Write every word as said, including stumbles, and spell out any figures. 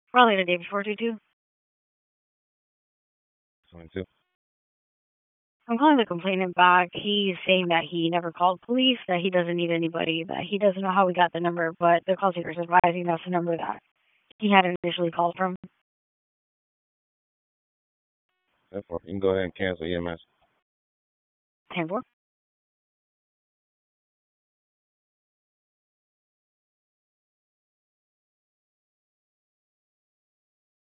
Probably the day before two two. twenty-two. I'm calling the complainant back. He's saying that he never called police, that he doesn't need anybody, that he doesn't know how we got the number, but the call taker's advising that's the number that he had initially called from. Therefore, you can go ahead and cancel E M S. ten four.